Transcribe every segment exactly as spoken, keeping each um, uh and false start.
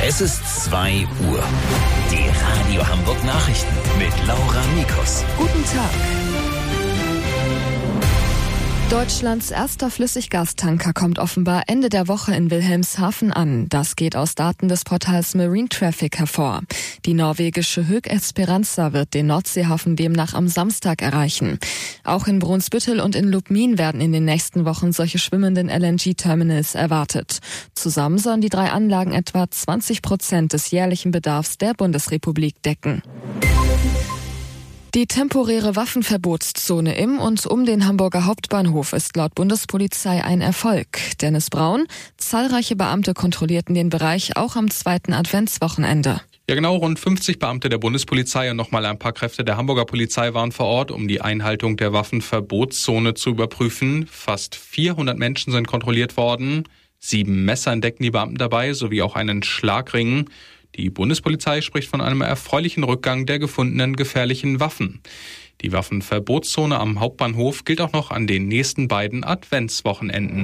Es ist zwei Uhr. Die Radio Hamburg Nachrichten mit Laura Mikus. Guten Tag. Deutschlands erster Flüssiggastanker kommt offenbar Ende der Woche in Wilhelmshaven an. Das geht aus Daten des Portals Marine Traffic hervor. Die norwegische Höegh Esperanza wird den Nordseehafen demnach am Samstag erreichen. Auch in Brunsbüttel und in Lubmin werden in den nächsten Wochen solche schwimmenden L N G-Terminals erwartet. Zusammen sollen die drei Anlagen etwa zwanzig Prozent des jährlichen Bedarfs der Bundesrepublik decken. Die temporäre Waffenverbotszone im und um den Hamburger Hauptbahnhof ist laut Bundespolizei ein Erfolg. Dennis Braun: Zahlreiche Beamte kontrollierten den Bereich auch am zweiten Adventswochenende. Ja genau, rund fünfzig Beamte der Bundespolizei und nochmal ein paar Kräfte der Hamburger Polizei waren vor Ort, um die Einhaltung der Waffenverbotszone zu überprüfen. Fast vierhundert Menschen sind kontrolliert worden. Sieben Messer entdeckten die Beamten dabei, sowie auch einen Schlagring. Die Bundespolizei spricht von einem erfreulichen Rückgang der gefundenen gefährlichen Waffen. Die Waffenverbotszone am Hauptbahnhof gilt auch noch an den nächsten beiden Adventswochenenden.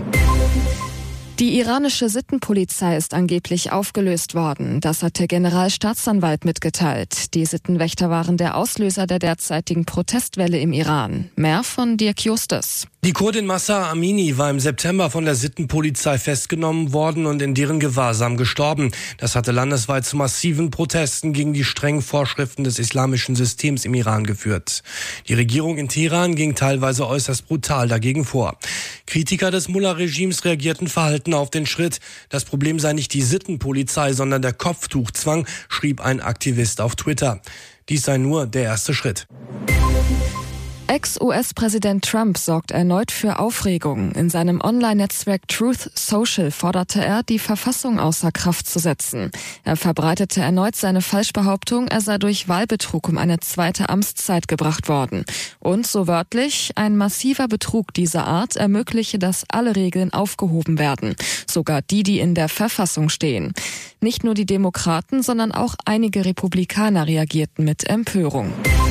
Die iranische Sittenpolizei ist angeblich aufgelöst worden. Das hat der Generalstaatsanwalt mitgeteilt. Die Sittenwächter waren der Auslöser der derzeitigen Protestwelle im Iran. Mehr von Dirk Justus. Die Kurdin Mahsa Amini war im September von der Sittenpolizei festgenommen worden und in deren Gewahrsam gestorben. Das hatte landesweit zu massiven Protesten gegen die strengen Vorschriften des islamischen Systems im Iran geführt. Die Regierung in Teheran ging teilweise äußerst brutal dagegen vor. Kritiker des Mullah-Regimes reagierten verhalten auf den Schritt. Das Problem sei nicht die Sittenpolizei, sondern der Kopftuchzwang, schrieb ein Aktivist auf Twitter. Dies sei nur der erste Schritt. Ex-U S-Präsident Trump sorgt erneut für Aufregung. In seinem Online-Netzwerk Truth Social forderte er, die Verfassung außer Kraft zu setzen. Er verbreitete erneut seine Falschbehauptung, er sei durch Wahlbetrug um eine zweite Amtszeit gebracht worden. Und so wörtlich: ein massiver Betrug dieser Art ermögliche, dass alle Regeln aufgehoben werden. Sogar die, die in der Verfassung stehen. Nicht nur die Demokraten, sondern auch einige Republikaner reagierten mit Empörung.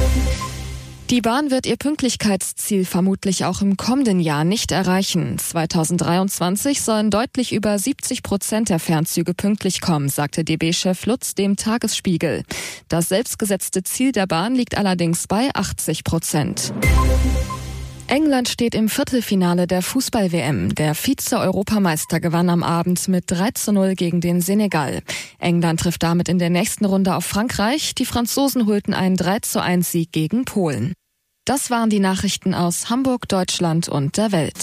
Die Bahn wird ihr Pünktlichkeitsziel vermutlich auch im kommenden Jahr nicht erreichen. zweitausenddreiundzwanzig sollen deutlich über siebzig Prozent der Fernzüge pünktlich kommen, sagte D B-Chef Lutz dem Tagesspiegel. Das selbstgesetzte Ziel der Bahn liegt allerdings bei achtzig Prozent. England steht im Viertelfinale der Fußball-W M. Der Vize-Europameister gewann am Abend mit drei zu null gegen den Senegal. England trifft damit in der nächsten Runde auf Frankreich. Die Franzosen holten einen drei zu eins Sieg gegen Polen. Das waren die Nachrichten aus Hamburg, Deutschland und der Welt.